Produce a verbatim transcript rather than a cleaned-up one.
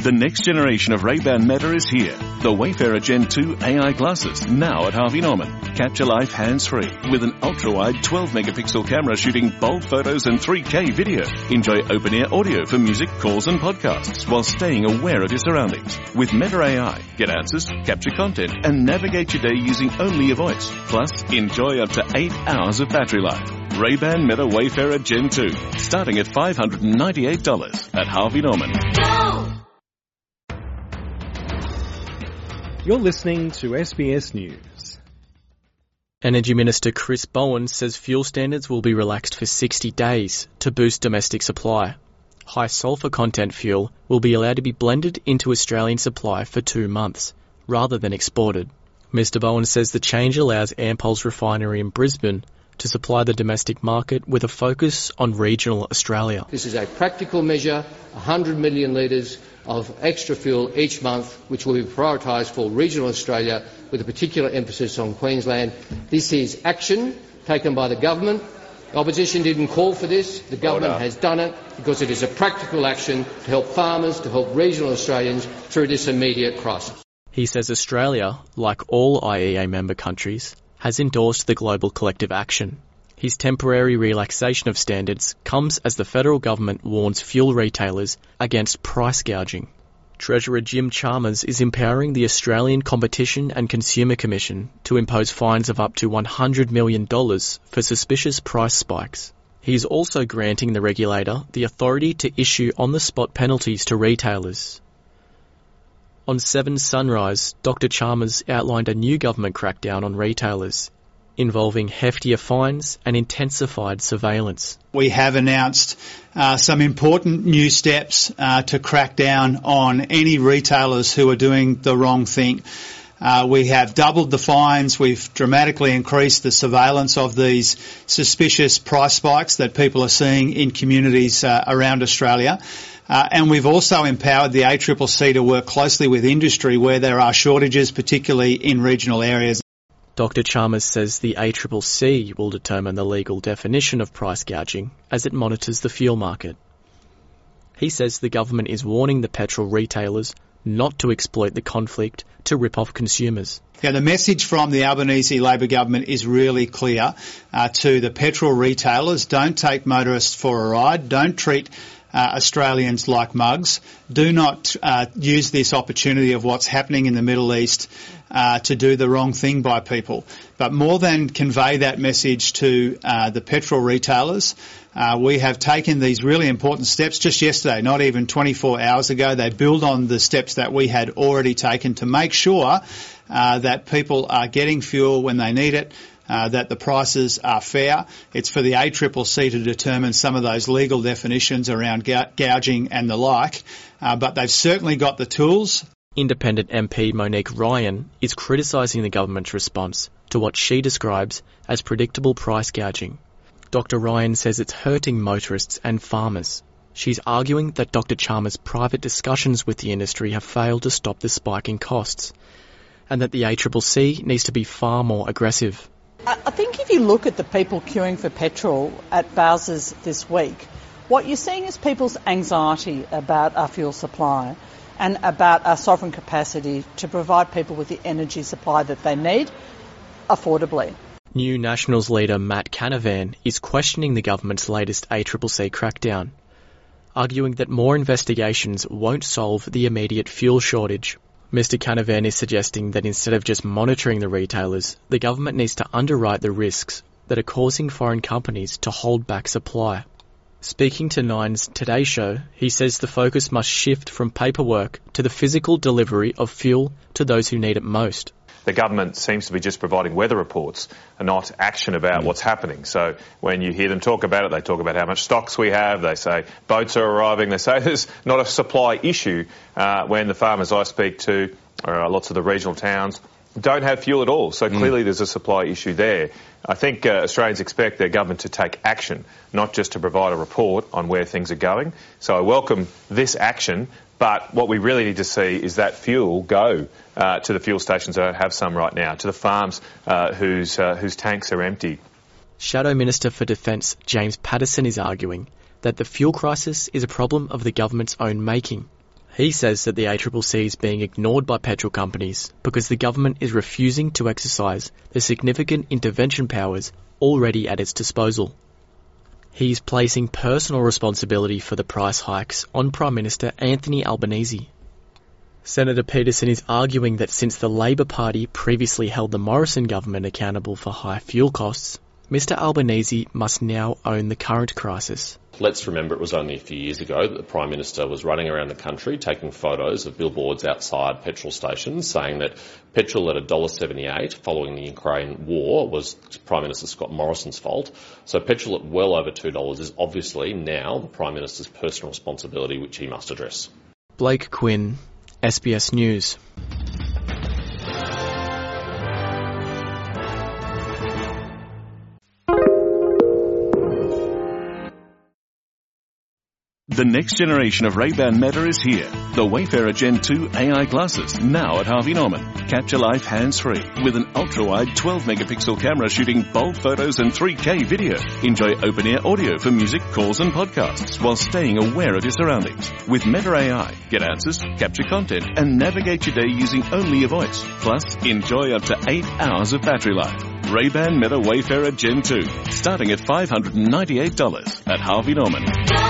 The next generation of Ray-Ban Meta is here. The Wayfarer Gen two A I glasses, now at Harvey Norman. Capture life hands-free with an ultra-wide twelve megapixel camera shooting bold photos and three K video. Enjoy open-ear audio for music, calls and podcasts while staying aware of your surroundings. With Meta A I, get answers, capture content and navigate your day using only your voice. Plus, enjoy up to eight hours of battery life. Ray-Ban Meta Wayfarer Gen two, starting at five hundred ninety-eight dollars at Harvey Norman. Go! You're listening to S B S News. Energy Minister Chris Bowen says fuel standards will be relaxed for sixty days to boost domestic supply. High sulphur content fuel will be allowed to be blended into Australian supply for two months, rather than exported. Mr Bowen says the change allows Ampol's refinery in Brisbane to supply the domestic market with a focus on regional Australia. This is a practical measure, one hundred million litres of extra fuel each month, which will be prioritised for regional Australia with a particular emphasis on Queensland. This is action taken by the government. The opposition didn't call for this. The government Order. has done it because it is a practical action to help farmers, to help regional Australians through this immediate crisis. He says Australia, like all I E A member countries, has endorsed the global collective action. His temporary relaxation of standards comes as the federal government warns fuel retailers against price gouging. Treasurer Jim Chalmers is empowering the Australian Competition and Consumer Commission to impose fines of up to one hundred million dollars for suspicious price spikes. He is also granting the regulator the authority to issue on-the-spot penalties to retailers. On Seven Sunrise, Doctor Chalmers outlined a new government crackdown on retailers, involving heftier fines and intensified surveillance. We have announced uh, some important new steps uh, to crack down on any retailers who are doing the wrong thing. Uh, we have doubled the fines. We've dramatically increased the surveillance of these suspicious price spikes that people are seeing in communities uh, around Australia. Uh, and we've also empowered the A C C C to work closely with industry where there are shortages, particularly in regional areas. Doctor Chalmers says the A C C C will determine the legal definition of price gouging as it monitors the fuel market. He says the government is warning the petrol retailers not to exploit the conflict to rip off consumers. Yeah, the message from the Albanese Labor government is really clear uh, to the petrol retailers. Don't take motorists for a ride. Don't treat Uh, Australians like mugs. Do not uh, use this opportunity of what's happening in the Middle East uh, to do the wrong thing by people. But more than convey that message to uh, the petrol retailers, uh, we have taken these really important steps just yesterday, not even twenty-four hours ago. They build on the steps that we had already taken to make sure uh, that people are getting fuel when they need it, Uh, that the prices are fair. It's for the A C C C to determine some of those legal definitions around gouging and the like, uh, but they've certainly got the tools. Independent M P Monique Ryan is criticising the government's response to what she describes as predictable price gouging. Doctor Ryan says it's hurting motorists and farmers. She's arguing that Doctor Chalmers' private discussions with the industry have failed to stop the spike in costs, and that the A C C C needs to be far more aggressive. I think if you look at the people queuing for petrol at Bowsers this week, what you're seeing is people's anxiety about our fuel supply and about our sovereign capacity to provide people with the energy supply that they need affordably. New Nationals leader Matt Canavan is questioning the government's latest A C C C crackdown, arguing that more investigations won't solve the immediate fuel shortage. Mr Canavan is suggesting that instead of just monitoring the retailers, the government needs to underwrite the risks that are causing foreign companies to hold back supply. Speaking to Nine's Today Show, he says the focus must shift from paperwork to the physical delivery of fuel to those who need it most. The government seems to be just providing weather reports and not action about what's happening. So when you hear them talk about it, they talk about how much stocks we have, they say boats are arriving, they say there's not a supply issue uh, when the farmers I speak to, or lots of the regional towns, don't have fuel at all. So clearly mm. there's a supply issue there. I think uh, Australians expect their government to take action, not just to provide a report on where things are going. So I welcome this action, but what we really need to see is that fuel go uh, to the fuel stations that don't have some right now, to the farms uh, whose, uh, whose tanks are empty. Shadow Minister for Defence James Paterson is arguing that the fuel crisis is a problem of the government's own making. He says that the A C C C is being ignored by petrol companies because the government is refusing to exercise the significant intervention powers already at its disposal. He's placing personal responsibility for the price hikes on Prime Minister Anthony Albanese. Senator Peterson is arguing that since the Labor Party previously held the Morrison government accountable for high fuel costs, Mister Albanese must now own the current crisis. Let's remember it was only a few years ago that the Prime Minister was running around the country taking photos of billboards outside petrol stations saying that petrol at one dollar seventy-eight following the Ukraine war was Prime Minister Scott Morrison's fault. So petrol at well over two dollars is obviously now the Prime Minister's personal responsibility, which he must address. Blake Quinn, S B S News. The next generation of Ray-Ban Meta is here. The Wayfarer Gen two A I glasses, now at Harvey Norman. Capture life hands-free with an ultra-wide twelve megapixel camera shooting bold photos and three K video. Enjoy open-ear audio for music, calls and podcasts while staying aware of your surroundings. With Meta A I, get answers, capture content and navigate your day using only your voice. Plus, enjoy up to eight hours of battery life. Ray-Ban Meta Wayfarer Gen two, starting at five hundred ninety-eight dollars at Harvey Norman.